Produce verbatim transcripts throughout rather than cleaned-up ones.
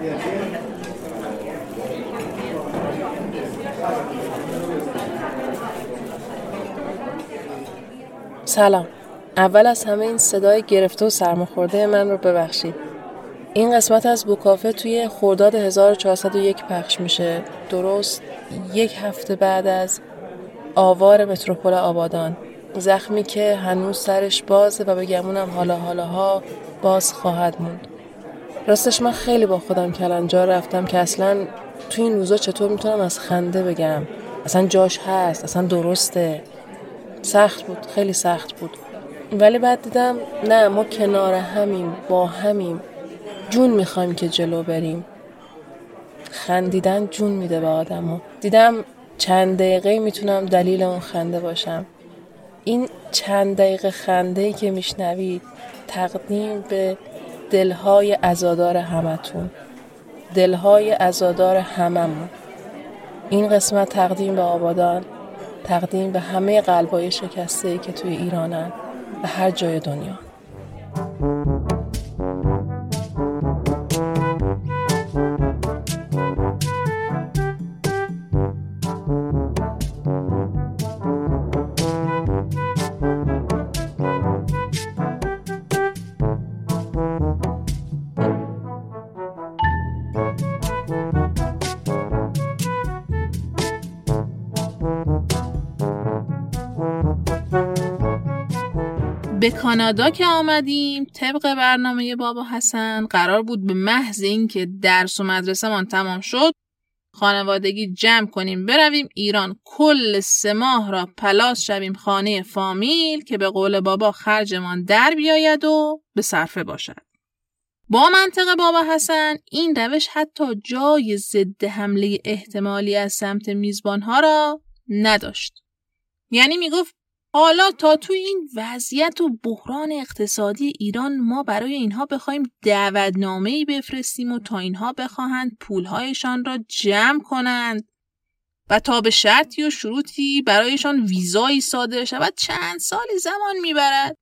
سلام. اول از همه این صدای گرفته و سرماخورده من رو ببخشید. این قسمت از بوکافه توی خرداد هزار و چهارصد و یک پخش میشه، درست یک هفته بعد از آوار متروپول آبادان، زخمی که هنوز سرش بازه و به گمونم حالا حالاها باز خواهد موند. راستش من خیلی با خودم کلنجار رفتم که اصلا توی این روزا چطور میتونم از خنده بگم، اصلا جاش هست، اصلا درسته. سخت بود، خیلی سخت بود، ولی بعد دیدم نه، ما کنار همیم، با همیم، جون میخوایم که جلو بریم. خندیدن جون میده به آدم ها. دیدم چند دقیقه میتونم دلیل اون خنده باشم. این چند دقیقه خنده‌ای که میشنوید تقدیم به دلهای عزادار همتون، دلهای عزادار هممون. این قسمت تقدیم به آبادان، تقدیم به همه قلبای شکسته‌ای که توی ایرانن و هر جای دنیا. به کانادا که آمدیم، طبق برنامه بابا حسن قرار بود به محض این که درس و مدرسه من تمام شد خانوادگی جمع کنیم برویم ایران، کل سه ماه را پلاس شویم خانه فامیل که به قول بابا خرجمان در بیاید و به صرفه باشد. با منطق بابا حسن این روش حتی جای ضد حمله احتمالی از سمت میزبانها را نداشت. یعنی میگفت حالا تا توی این وضعیت و بحران اقتصادی ایران ما برای اینها بخوایم دعوتنامه‌ای بفرستیم و تا اینها بخواهند پولهایشان را جمع کنند و تا به شرطی و شروطی برایشان ویزایی صادر شود چند سالی زمان میبرد.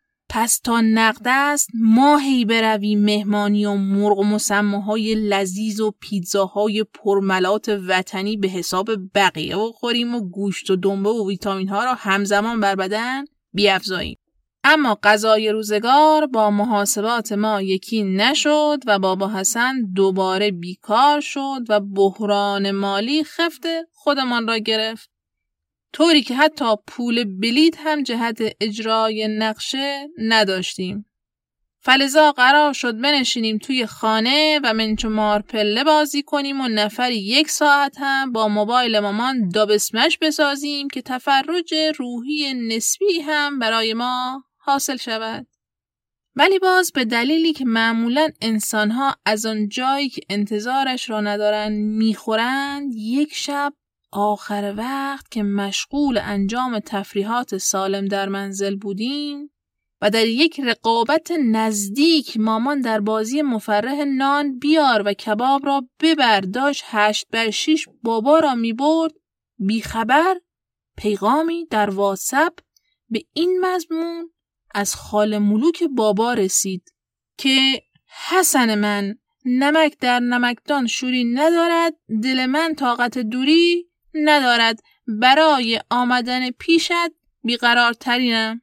پس تا نقد است ماهی برویم مهمانی و مرغ و مسماهای لذیذ و پیتزاهای پرملات وطنی به حساب بقیه و خوریم و گوشت و دنبه و ویتامین ها را همزمان بر بدن بیافزاییم. اما قضای روزگار با محاسبات ما یکی نشد و بابا حسن دوباره بیکار شد و بحران مالی خفت خودمان را گرفت، طوری که حتی پول بلیط هم جهت اجرای نقشه نداشتیم. فلذا قرار شد بنشینیم توی خانه و منچمار پله بازی کنیم و نفری یک ساعت هم با موبایل مامان داب اسمش بسازیم که تفرج روحی نسبی هم برای ما حاصل شود. ولی باز به دلیلی که معمولاً انسان‌ها از آن جایی که انتظارش را ندارن میخورند، یک شب آخر وقت که مشغول انجام تفریحات سالم در منزل بودیم و در یک رقابت نزدیک مامان در بازی مفرح نان بیار و کباب را ببر داشت هشت بر شیش بابا را می برد، بیخبر پیغامی در واتساپ به این مضمون از خاله ملوک بابا رسید که حسن من، نمک در نمکدان شوری ندارد، دل من طاقت دوری ندارد، برای آمدن پیشت بیقرارترینم.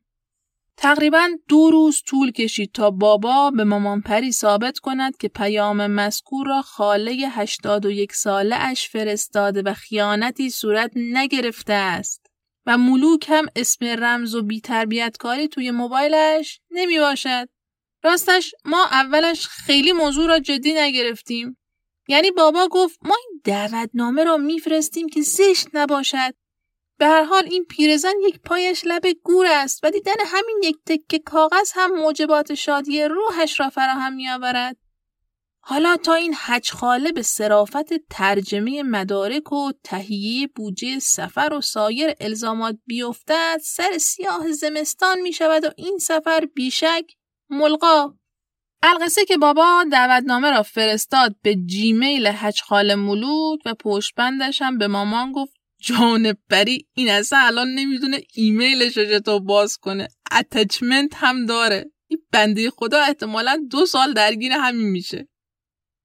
تقریباً دو روز طول کشید تا بابا به مامان پری ثابت کند که پیام مذکور را خاله هشتاد و یک ساله اش فرستاده و خیانتی صورت نگرفته است و ملوک هم اسم رمز و بی تربیت کاری توی موبایلش نمی باشد. راستش ما اولش خیلی موضوع را جدی نگرفتیم. یعنی بابا گفت ما این دعوتنامه را میفرستیم که زشت نباشد. به هر حال این پیرزن یک پایش لب گور است و دیدن همین یک تکه کاغذ هم موجبات شادی روحش را فراهم می‌آورد. حالا تا این حج خاله به صرافت ترجمه مدارک و تهیه بودجه سفر و سایر الزامات بیفتد، سر سیاه زمستان می شود و این سفر بیشک ملغا. القصه که بابا دعوتنامه را فرستاد به جیمیل حج خاله ملوک و پشتبندش هم به مامان گفت جان پری این اصلا الان نمیدونه ایمیلش رو چطور باز کنه، اتچمنت هم داره، این بنده خدا احتمالاً دو سال درگیر همین میشه.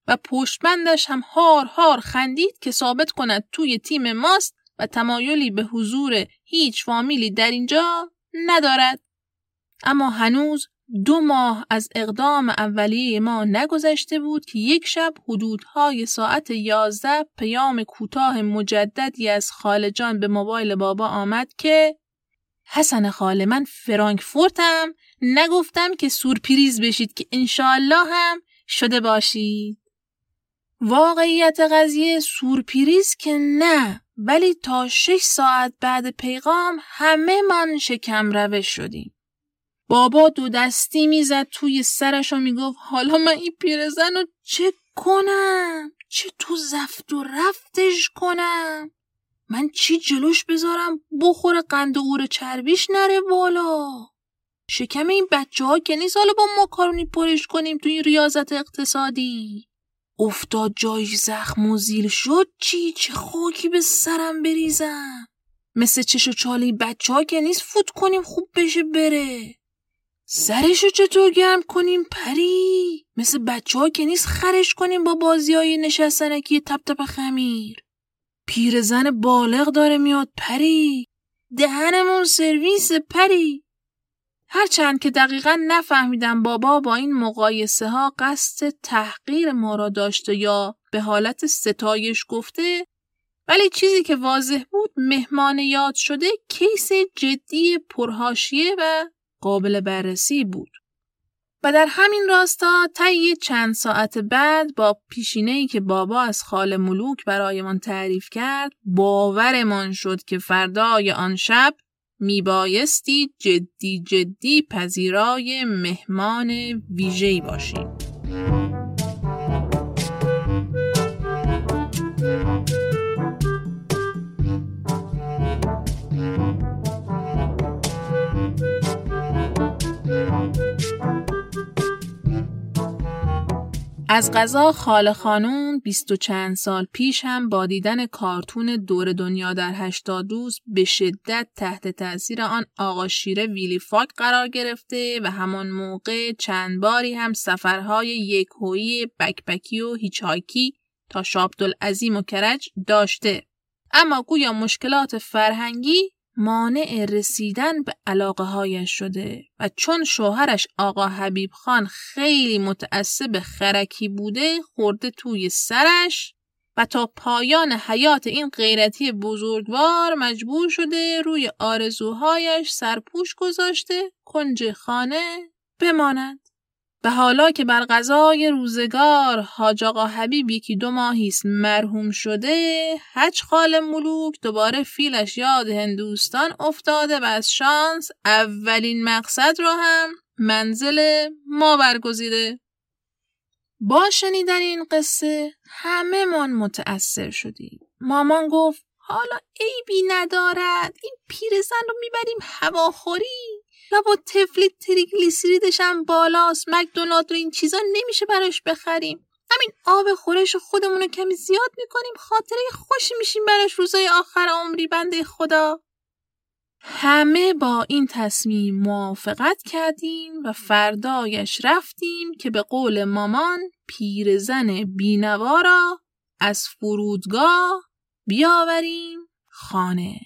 و پشتبندش هم هار هار خندید که ثابت کند توی تیم ماست و تمایلی به حضور هیچ فامیلی در اینجا ندارد. اما هنوز دو ماه از اقدام اولیه ما نگذشته بود که یک شب حدودهای ساعت یازده پیام کوتاه مجددی از خاله جان به موبایل بابا آمد که حسن خاله، من فرانکفورتم، نگفتم که سورپریز بشید که انشالله هم شده باشید. واقعیت قضیه سورپریز که نه، ولی تا شش ساعت بعد پیغام همه من شکم روش شدیم. بابا دو دستی میزد توی سرش و میگفت حالا من این پیرزن رو چه کنم؟ چه تو زفت و رفتش کنم؟ من چی جلوش بذارم بخوره قند و اور چربیش نره بالا؟ شکم این بچه ها که نیست حالا با ماکارونی پرش کنیم توی ریاضت اقتصادی. افتاد جایش زخم و زیل شد چی؟ چه خاکی به سرم بریزم؟ مثل چش و چاله بچه ها که نیست فوت کنیم خوب بشه بره. سرشو چطور گرم کنیم پری؟ مثل بچه ها که نیست خرش کنیم با بازی های نشستنکی تپ تپ خمیر. پیرزن بالغ داره میاد پری، دهنمون سرویس پری. هرچند که دقیقاً نفهمیدم بابا با این مقایسه ها قصد تحقیر ما را داشته یا به حالت ستایش گفته، ولی چیزی که واضح بود مهمان یاد شده کیس جدی پرحاشیه و قابل بررسی بود. و در همین راستا طی چند ساعت بعد با پیشینه‌ای که بابا از خاله ملوک برایمان تعریف کرد باورمان شد که فردای آن شب میبایستی جدی جدی پذیرای مهمان ویژه‌ای باشیم. از قضا خاله خانوم بیست و چند سال پیش هم با دیدن کارتون دور دنیا در هشتاد روز به شدت تحت تأثیر آن آقا شیر ویلی فاک قرار گرفته و همان موقع چند باری هم سفرهای یکهویی بکپکی و هیچ‌هایکی تا شابدالعظیم و کرج داشته. اما گویا مشکلات فرهنگی مانع رسیدن به علاقه هایش شده و چون شوهرش آقا حبیب خان خیلی متعصب خرکی بوده خورده توی سرش و تا پایان حیات این غیرتی بزرگوار مجبور شده روی آرزوهایش سرپوش گذاشته کنج خانه بماند. و حالا که بر قضای روزگار حاج آقا حبیب یکی دو ماهیست مرحوم شده، حج خاله ملوک دوباره فیلش یاد هندوستان افتاده و از شانس اولین مقصد رو هم منزل ما برگزیده. با شنیدن این قصه همه من متأثر شدیم. مامان گفت حالا عیبی ندارد، این پیرزن رو میبریم هواخوری یا با تفلی تریگلیسیریدش هم بالاست، مکدونالد رو این چیزا نمیشه براش بخریم، همین آب خورش خودمون رو کمی زیاد میکنیم خاطره خوشی میشیم براش روزای آخر عمری بنده خدا. همه با این تصمیم موافقت کردیم و فردایش رفتیم که به قول مامان پیرزن بینوا را از فرودگاه بیاوریم خانه.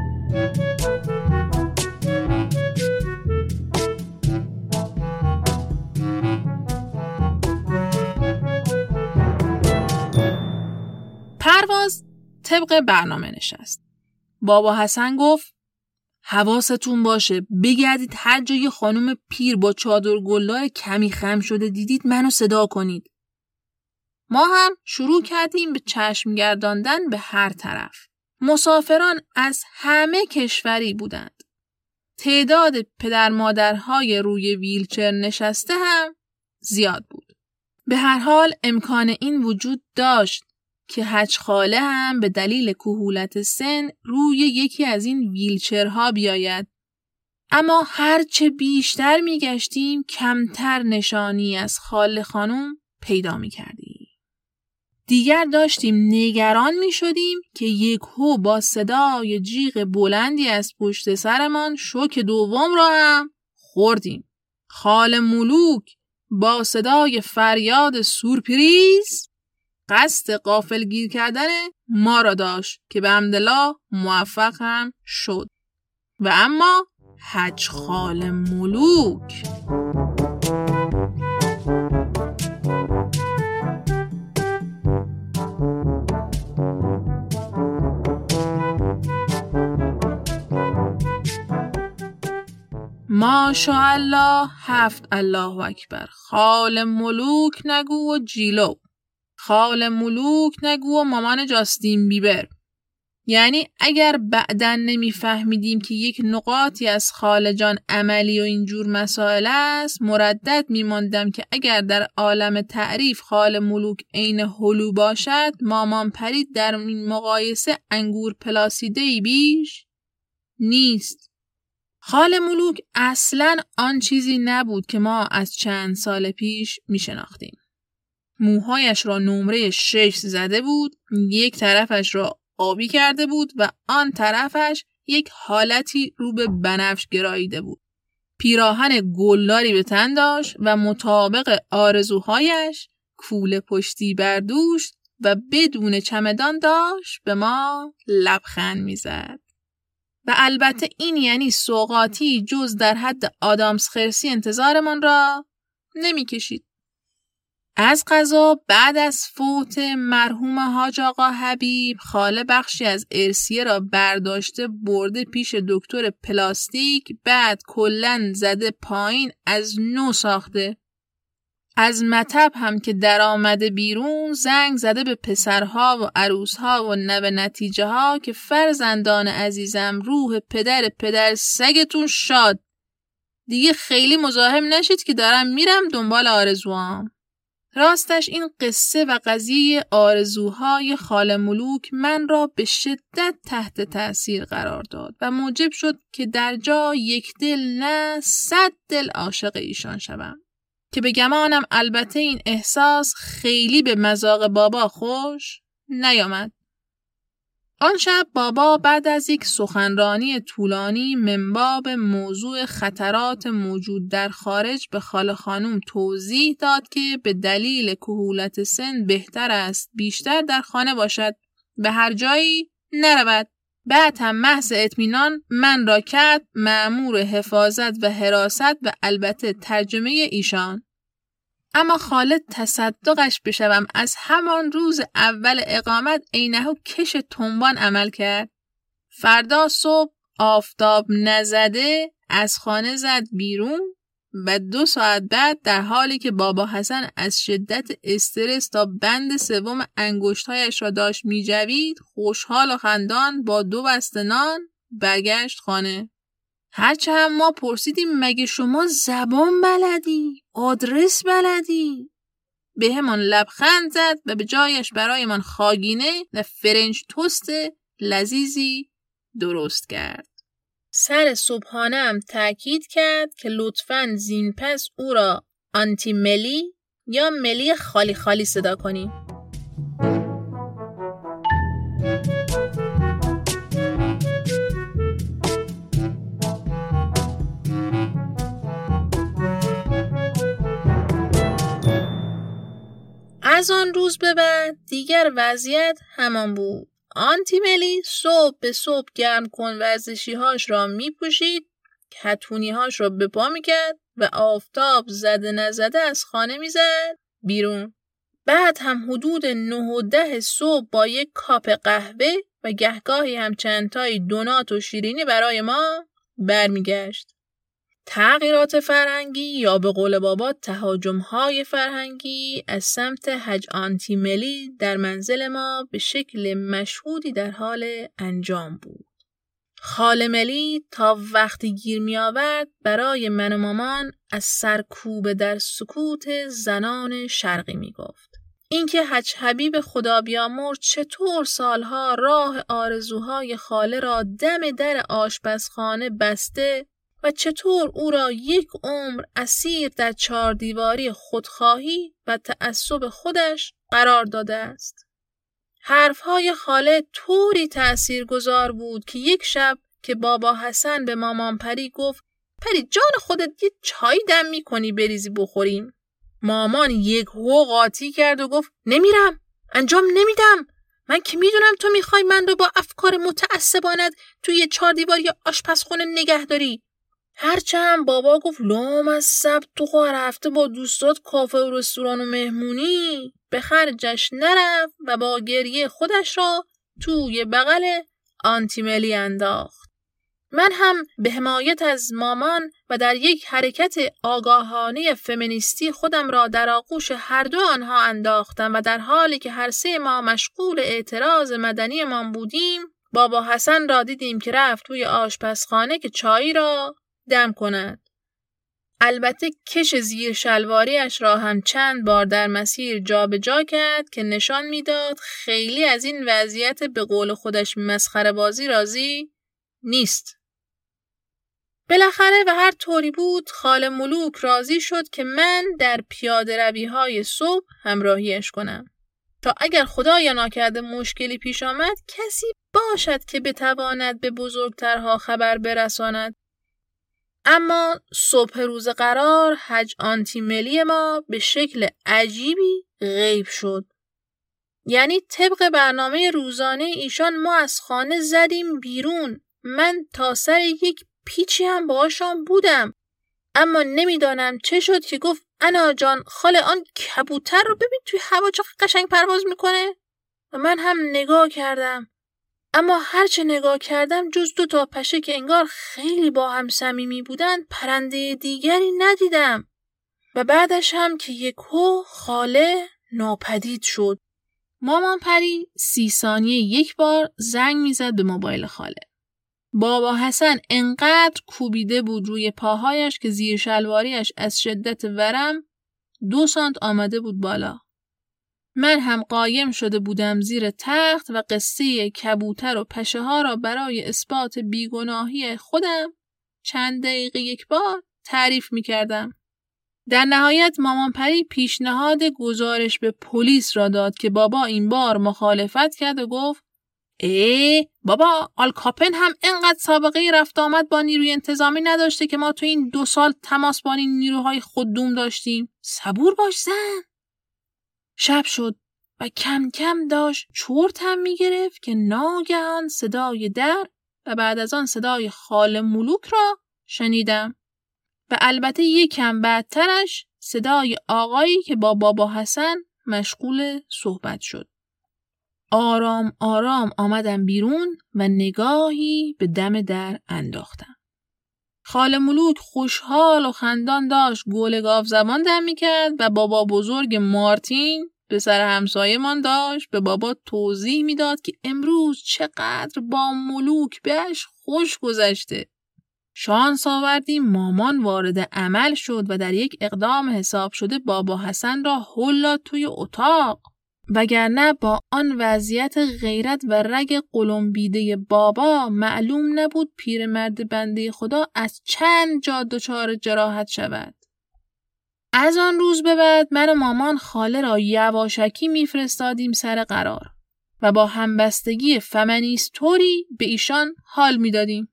پرواز طبق برنامه نشست. بابا حسن گفت حواستون باشه بگردید هر جای خانم پیر با چادر گلدار کمی خم شده دیدید منو صدا کنید. ما هم شروع کردیم به چشم گرداندن به هر طرف. مسافران از همه کشوری بودند. تعداد پدر مادرهای روی ویلچر نشسته هم زیاد بود. به هر حال امکان این وجود داشت که حج خاله هم به دلیل کهولت سن روی یکی از این ویلچرها بیاید. اما هرچه بیشتر می گشتیم کمتر نشانی از خاله خانم پیدا می کردیم. دیگر داشتیم نگران می شدیم که یک هو با صدای جیغ بلندی از پشت سرمان شوک دوم را هم خوردیم. خاله ملوک با صدای فریاد سورپریز قصد غافلگیر کردن ما را داشت که به حمدالله موفق هم شد. و اما حج خال ملوک ماشاءالله، هفت الله اکبر. خال ملوک نگو و جیلو، خال ملوک نگو و مامان جاستین بیبر. یعنی اگر بعداً نمیفهمیدیم که یک نقاطی از خال جان عملی و اینجور مسائل است، مردد میماندم که اگر در عالم تعریف خال ملوک عین هلو باشد، مامان پرید در این مقایسه انگور پلاسیده‌ای بیش نیست. خال ملوک اصلاً آن چیزی نبود که ما از چند سال پیش می شناختیم. موهایش را نمره شش زده بود، یک طرفش را آبی کرده بود و آن طرفش یک حالتی رو به بنفش گراییده بود. پیراهن گلداری به تن داشت و مطابق آرزوهایش کوله پشتی بر دوش و بدون چمدان داشت به ما لبخند می زد. و البته این یعنی سوغاتی جز در حد آدامس خرسی انتظارمان را نمی کشید. از قضا بعد از فوت مرحوم حاج آقا حبیب، خاله بخشی از ارثیه را برداشته برده پیش دکتر پلاستیک، بعد کلن زده پایین از نو ساخته. از مطب هم که در آمده بیرون زنگ زده به پسرها و عروسها و نوه نتیجه ها که فرزندان عزیزم روح پدر پدر سگتون شاد، دیگه خیلی مزاحم نشید که دارم میرم دنبال آرزوام. راستش این قصه و قضیه آرزوهای خاله ملوک من را به شدت تحت تأثیر قرار داد و موجب شد که در جا یک دل نه صد دل عاشق ایشان شوم. که به گمانم البته این احساس خیلی به مذاق بابا خوش نیامد. آن شب بابا بعد از یک سخنرانی طولانی من باب موضوع خطرات موجود در خارج به خاله خانوم توضیح داد که به دلیل کهولت سن بهتر است بیشتر در خانه باشد، به هر جایی نرود. بعد هم محض اطمینان من را کرد مأمور حفاظت و حراست و البته ترجمه ایشان. اما خاله تصدقش بشوم از همان روز اول اقامت عینه‌و کش تنبان عمل کرد. فردا صبح آفتاب نزده از خانه زد بیرون و دو ساعت بعد در حالی که بابا حسن از شدت استرس تا بند سوم انگشتایش را داشت میجوید، خوشحال و خندان با دو بسته نان برگشت خانه. هرچه هم ما پرسیدیم مگه شما زبان بلدی؟ آدرس بلدی؟ به همان لبخند زد و به جایش برای من خاگینه و فرنج توست لذیذی درست کرد. سر صبحانه هم تأکید کرد که لطفاً زین پس او را آنتی ملی یا ملی خالی خالی صدا کنیم. از آن روز به بعد دیگر وضعیت همان بود. آنتی ملی صبح به صبح گرم کن ورزشی هاش را می پوشید، کتونی هاش را به پا می کرد و آفتاب زده نزده از خانه می زد بیرون. بعد هم حدود نه و ده صبح با یک کاپ قهوه و گهگاهی هم چند تای دونات و شیرینی برای ما برمی گشت. تغییرات فرهنگی یا به قول بابا تهاجم‌های فرهنگی از سمت حج آنتی ملی در منزل ما به شکل مشهودی در حال انجام بود. خاله ملی تا وقتی گیر می آورد برای من و مامان از سرکوب در سکوت زنان شرقی می گفت. اینکه حج حبیب خدا بیامرز چطور سالها راه آرزوهای خاله را دم در آشپزخانه بسته و چطور او را یک عمر اسیر در چهار دیواری خودخواهی و تعصب خودش قرار داده است. حرفهای خاله طوری تأثیرگذار بود که یک شب که بابا حسن به مامان پری گفت پری جان خودت یه چای دم می کنی بریزی بخوریم، مامان یک هو قاطی کرد و گفت نمیرم، انجام نمیدم. من که میدونم تو میخوای من رو با افکار متعصبانت توی یه چهار دیواری آشپزخونه نگه داری. هرچند بابا گفت لام از سب تو هر هفته با دوستات کافه و رستوران و مهمونی، به خرجش نرفت و با گریه خودش را توی بغل آنتیملی انداخت. من هم به حمایت از مامان و در یک حرکت آگاهانه فمینیستی خودم را در آغوش هر دو آنها انداختم و در حالی که هر سه ما مشغول اعتراض مدنی ما بودیم، بابا حسن را دیدیم که رفت توی آشپزخانه که چای را دم کند. البته کش زیر شلواریش را هم چند بار در مسیر جا به جا کرد که نشان میداد خیلی از این وضعیت به قول خودش مسخره بازی راضی نیست. بالاخره و هر طوری بود خاله ملوک راضی شد که من در پیاده روی های صبح همراهیش کنم تا اگر خدایا ناکرده مشکلی پیش آمد کسی باشد که بتواند به بزرگترها خبر برساند. اما صبح روز قرار حج آنتیملی ما به شکل عجیبی غیب شد. یعنی طبق برنامه روزانه ایشان ما از خانه زدیم بیرون. من تا سر یک پیچی هم باهاشان بودم، اما نمیدانم چه شد که گفت انا جان خاله آن کبوتر رو ببین توی هوا چه قشنگ پرواز میکنه. و من هم نگاه کردم، اما هرچه نگاه کردم جز دو تا پشه که انگار خیلی با هم صمیمی بودن پرنده دیگری ندیدم. و بعدش هم که یکو خاله ناپدید شد. مامان پری سی ثانیه یک بار زنگ میزد به موبایل خاله. بابا حسن انقدر کوبیده بود روی پاهایش که زیر شلواریش از شدت ورم دو سانت آمده بود بالا. من هم قایم شده بودم زیر تخت و قصه کبوتر و پشه ها را برای اثبات بیگناهی خودم چند دقیقه یک بار تعریف می کردم. در نهایت مامان پری پیشنهاد گزارش به پلیس را داد که بابا این بار مخالفت کرد و گفت ای بابا آلکاپن هم انقدر سابقه رفت آمد با نیروی انتظامی نداشته که ما تو این دو سال تماس با این نیروهای خوددوم داشتیم. صبور باش زن. شب شد و کم کم داشت چرت هم می گرفت که ناگهان صدای در و بعد از آن صدای خاله ملوک را شنیدم و البته یکم بعدترش صدای آقایی که با بابا حسن مشغول صحبت شد. آرام آرام آمدم بیرون و نگاهی به دم در انداختم. خاله ملوک خوشحال و خندان داشت گول گاو زبان دم می‌کرد و بابا بزرگ مارتین پسر همسایه من داشت به بابا توضیح میداد که امروز چقدر با ملوک بهش خوش گذشته. شانس آوردیم مامان وارد عمل شد و در یک اقدام حساب شده بابا حسن را هلا توی اتاق، وگرنه با آن وضعیت غیرت و رگ قلمبیده بابا معلوم نبود پیرمرد بنده خدا از چند جا دچار جراحت شود. از آن روز به بعد من و مامان خاله را یواشکی میفرستادیم سر قرار و با همبستگی فمینیستوری به ایشان حال میدادیم.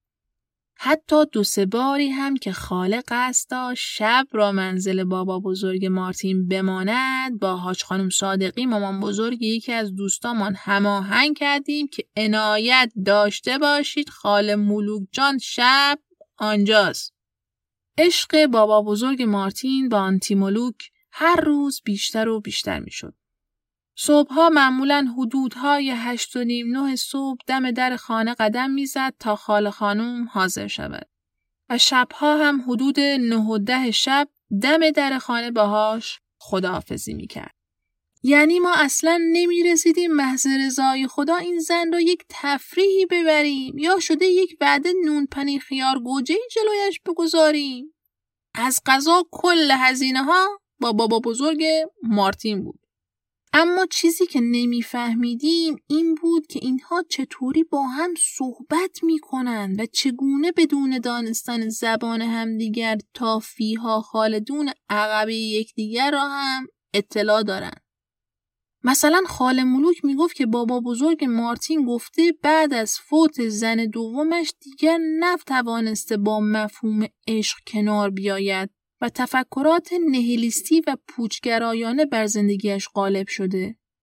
حتی دو سه باری هم که خاله قصد داشت شب را منزل بابا بزرگ مارتین بماند، با حاج خانم صادقی مامان بزرگ یکی از دوستامان هماهنگ کردیم که عنایت داشته باشید خاله ملوک جان شب آنجاست. عشق بابا بزرگ مارتین با آنتی ملوک هر روز بیشتر و بیشتر می شد. صبحها معمولاً حدودهای هشت و نیم نه صبح دم در خانه قدم میزد تا خاله خانم حاضر شود و شبها هم حدود نه و ده شب دم در خانه باهاش خداحافظی میکرد. یعنی ما اصلاً نمی رسیدیم محض رضای خدا این زن را یک تفریحی ببریم یا شده یک وعده نون پنیر خیار گوجه‌ای جلویش بگذاریم. از قضا کل هزینه ها با بابا بزرگ مارتین بود. اما چیزی که نمیفهمیدیم این بود که اینها چطوری با هم صحبت میکنند و چگونه بدون دانستن زبان همدیگر تا فیها خالدون عقبه یکدیگر را هم اطلاع دارند. مثلا خاله ملوک میگفت که بابا بزرگ مارتین گفته بعد از فوت زن دومش دیگر نتوانسته با مفهوم عشق کنار بیاید و تفکرات نهیلیستی و پوچگرایانه بر زندگیش غالب شده.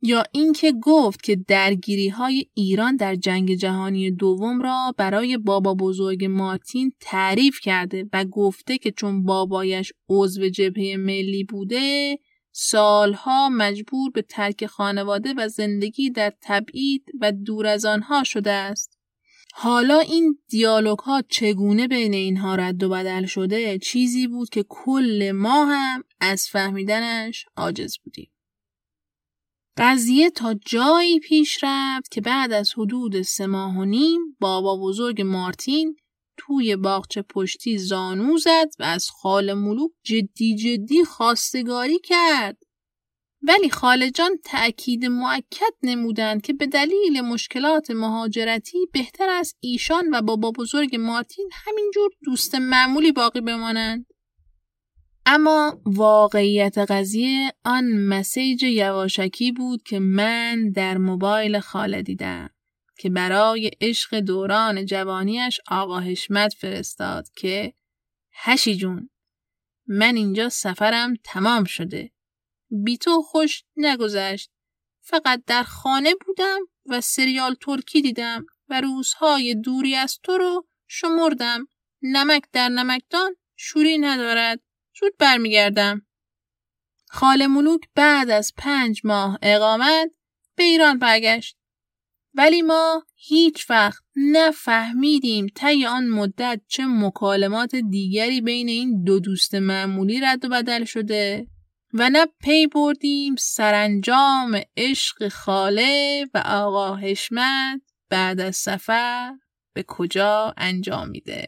یا اینکه گفت که درگیری‌های ایران در جنگ جهانی دوم را برای بابا بزرگ مارتین تعریف کرده و گفته که چون بابایش عضو جبهه ملی بوده، سالها مجبور به ترک خانواده و زندگی در تبعید و دور از آنها شده است. حالا این دیالوگ ها چگونه بین اینها رد و بدل شده چیزی بود که کل ما هم از فهمیدنش عاجز بودیم. قضیه تا جایی پیش رفت که بعد از حدود سه ماه و نیم بابا بزرگ مارتین توی باغچه پشتی زانو زد و از خاله ملوک جدی جدی خواستگاری کرد. ولی خاله جان تأکید مؤکد نمودند که به دلیل مشکلات مهاجرتی بهتر است ایشان و بابا بزرگ مارتین همینجور دوست معمولی باقی بمانند. اما واقعیت قضیه آن مسیج یواشکی بود که من در موبایل خاله دیدم که برای عشق دوران جوانیش آقا حشمت فرستاد که هشی جون، من اینجا سفرم تمام شده، بی تو خوش نگذشت، فقط در خانه بودم و سریال ترکی دیدم و روزهای دوری از تو رو شمردم. نمک در نمکدان شوری ندارد، زود برمیگردم. خاله ملوک بعد از پنج ماه اقامت به ایران برگشت. ولی ما هیچ وقت نفهمیدیم طی آن مدت چه مکالمات دیگری بین این دو دوست معمولی رد و بدل شده و نه پی بردیم سرانجام عشق خاله و آقا حشمت بعد از سفر به کجا انجام میده.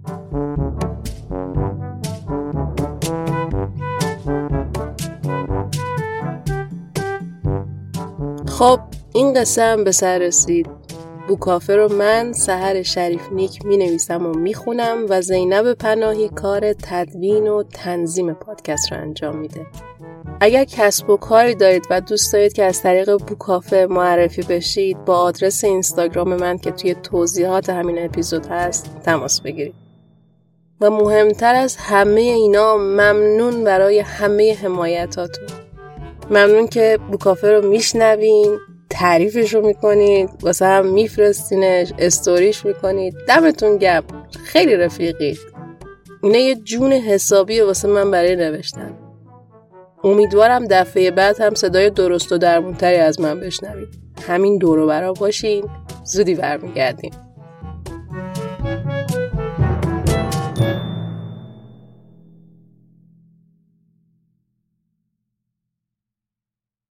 خب این قصه هم به سر رسید. بوکافه رو من سحر شریف نیک می نویسم و می خونم و زینب پناهی کار تدوین و تنظیم پادکست رو انجام میده. اگر کسب و کاری دارید و دوست دارید که از طریق بوکافه معرفی بشید، با آدرس اینستاگرام من که توی توضیحات همین اپیزود هست تماس بگیرید. و مهمتر از همه اینا، ممنون برای همه حمایتاتون. ممنون که بوکافه رو میشنوین، تعریفش رو میکنید، واسه هم میفرستینش، استوریش میکنید. دمتون گرم، خیلی رفیقید. اینه یه جون حسابیه واسه من برای نوشتن. امیدوارم دفعه بعد هم صدای درست و درمونتری از من بشنوید. همین دور و برا باشین، زودی برمیگردیم.